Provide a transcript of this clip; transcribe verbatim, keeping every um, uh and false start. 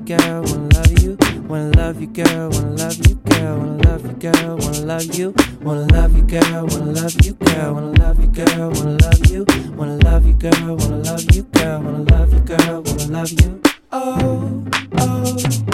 girl, wanna love you, wanna love you, girl, wanna love you, girl, wanna love you, girl, wanna love you, wanna love you, girl, wanna love you, girl, wanna love you, girl, wanna love you, wanna love you, girl, wanna love you, girl, wanna love you, girl, wanna love you. Oh, oh.